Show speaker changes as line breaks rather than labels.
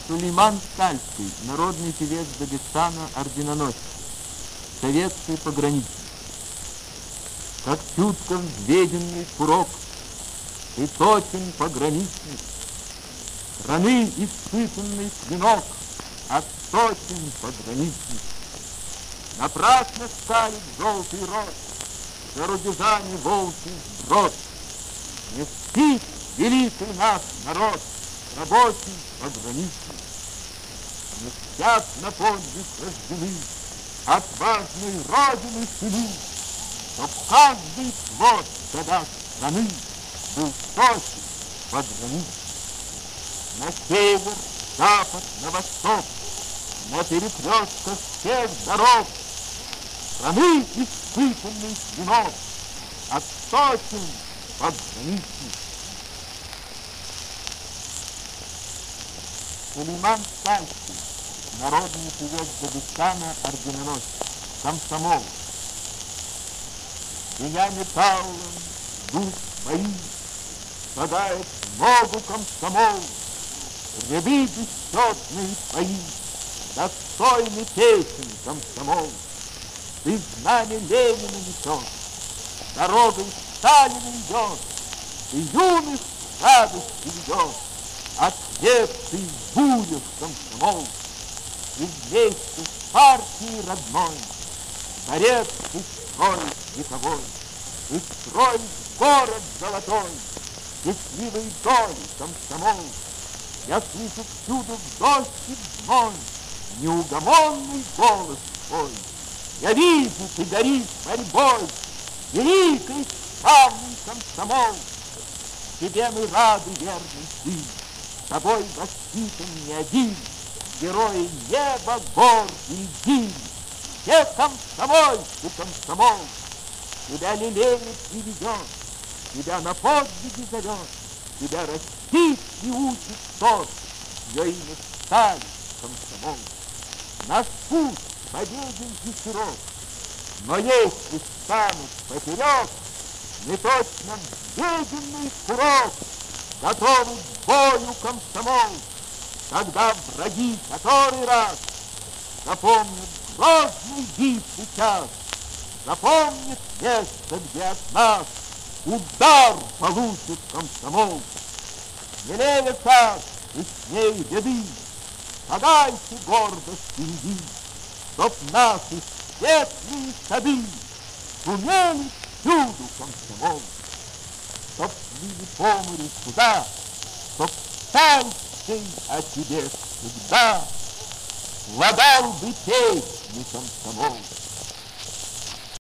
Сулейман Сальский, народный певец Дагестана, орденоносец, советский пограничник. Как чутко взведенный курок, ты точен пограничник, страны испытанный клинок, отточен пограничник. Напрасно ставит желтый рот за рубежами волчий брод. Не спит великий наш народ, рабочий пограничник. Не спят на подвиг рождены отважной Родины сыны, чтоб каждый плод года страны был точен пограничник. На север, запад, на восток, на перекрестках всех дорог страны испытанный клинок, отточен пограничник. Сулейман Сальский, народный певец Дагестана, орденоносец, комсомол. Меня металлом дух бои шагает в ногу комсомол, ряды бесчетные твои, достойный песен комсомол. Ты знамя Ленина несешь, дорогой Сталина идешь, ты юных радости ведешь, ответственный в бурях комсомол. И вместе с партией родной борец ты строишь вековой, ты строишь город золотой, счастливой доли комсомол. Я слышу всюду в дождь и в зной неугомонный голос твой. Я вижу, ты горишь борьбой, великий славный комсомол. Тебе мы рады, верный сын, тобой воспитан не один, герои неба, гор и дин. Все комсомольцы, комсомол, тебя лелеет и ведет, тебя на подвиги зовет, тебя растит и учит тот, чье имя Сталин, комсомол. Наш путь победен и широк, но если станут поперек, мы точно взведенный курок, готовы к бою комсомол, когда враги который раз запомнят грозный битвый час, запомнят место, где от нас удар получит комсомол. Смелее так, ясней ряды, шагайте гордо впереди, чтоб наши светлые сады сумели всюду комсомол, чтоб плыли по морю суда, чтоб станций о тебе всегда складал бы песни комсомол.